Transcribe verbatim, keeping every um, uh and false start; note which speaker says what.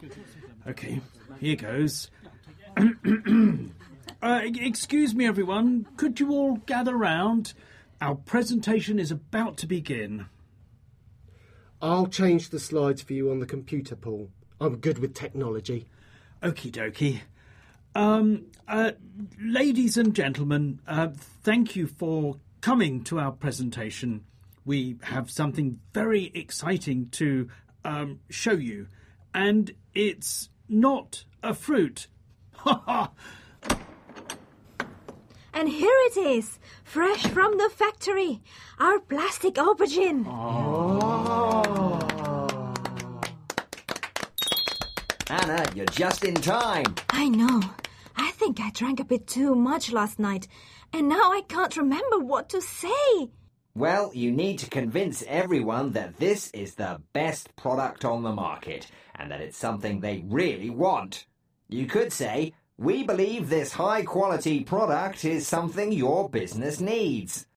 Speaker 1: Okay, here goes. uh, excuse me, everyone. Could you all gather round? Our presentation is about to begin.
Speaker 2: I'll change the slides for you on the computer, Paul. I'm good with technology.
Speaker 1: Okie dokie. Um, uh, ladies and gentlemen, uh, thank you for coming to our presentation. We have something very exciting to um, show you, and it's not a fruit. Ha ha!
Speaker 3: And here it is, fresh from the factory, our plastic aubergine.
Speaker 2: Oh.
Speaker 4: Anna, you're just in time.
Speaker 3: I know. I think I drank a bit too much last night, and now I can't remember what to say.
Speaker 4: Well, you need to convince everyone that this is the best product on the market, and that it's something they really want. You could say, we believe this high-quality product is something your business needs.